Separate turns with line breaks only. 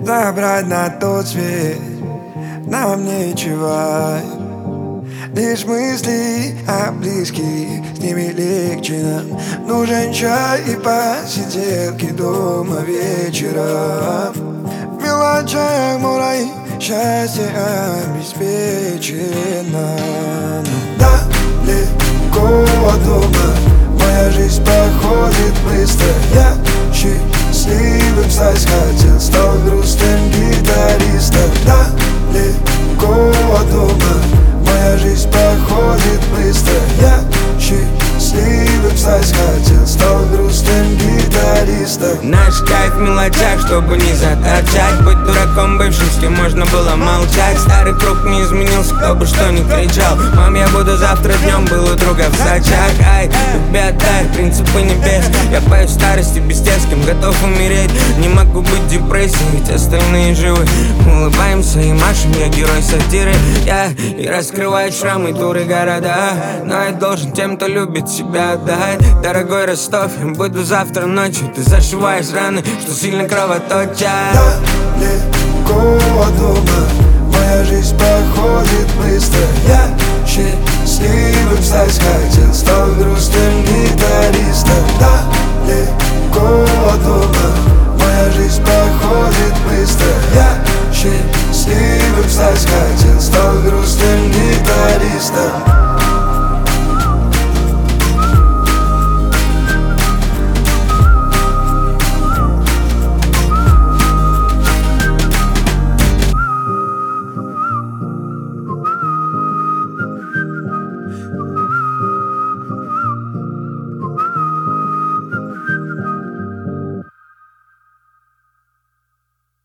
забрать на тот свет нам нечего. Лишь мысли о близких, с ними легче нам. Нужен чай и посиделки дома вечером. В мелочах мой счастье обеспечено. Далеко от дома моя жизнь проходит быстро. Я счастливым стать хотел, стал грустным гитаристом. Далеко от дома моя жизнь проходит быстро. Я счастливым стать хотел, стал грустным гитаристом.
Наш кайф в мелочах, чтобы не заторчать. Быть дураком бывшим, с кем можно было молчать. Старый круг не изменился, кто бы что ни кричал. Мам, я буду завтра днем, был у друга в Сочах. Ай, любви отдай, принципы небес. Я пою старости без тех, с кем готов умереть. Не могу быть в депрессии, ведь остальные живы. Мы улыбаемся и машем, я герой сатиры. Я и раскрываю шрамы, туры города. Но я должен тем, кто любит себя, отдать. Дорогой Ростов, я буду завтра ночью. Ты зашиваешь раны, что сильно кровоточат.
Далеко от дома моя жизнь проходит